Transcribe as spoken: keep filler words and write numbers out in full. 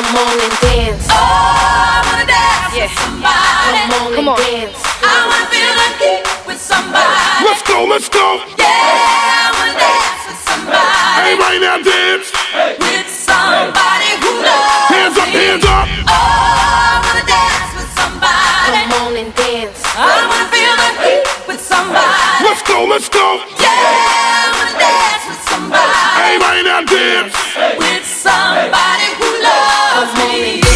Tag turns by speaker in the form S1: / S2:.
S1: Come on and dance.
S2: Oh, I wanna dance
S1: Yeah.
S2: with somebody.
S1: Come on
S3: Come
S1: and
S3: on.
S1: dance.
S2: I wanna feel the heat with somebody.
S4: Let's go, let's go.
S2: Yeah, I wanna dance with somebody.
S4: Hey, right now, dance.
S2: With somebody who loves
S4: Hands up,
S2: me.
S4: hands up.
S2: Oh, I wanna dance with somebody.
S1: Come on and dance.
S2: I wanna feel the heat with somebody.
S4: Let's go, let's go.
S2: Yeah, I wanna dance with somebody.
S4: Hey, right now, dance.
S2: With somebody who loves me.